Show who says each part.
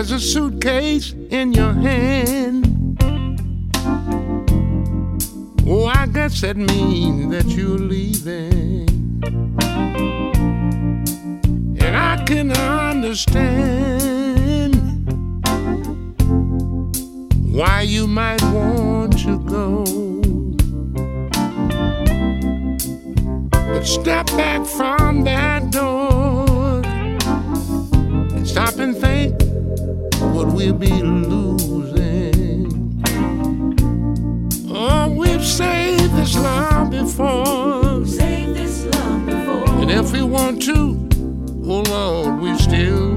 Speaker 1: there's a suitcase in your hand. Oh, I guess that means that you're leaving. And I can understand why you might want to go. But step back from that door and stop and think what we'll be losing. Oh, we've saved this love before.
Speaker 2: Saved this love before.
Speaker 1: And if we want to, oh Lord, we still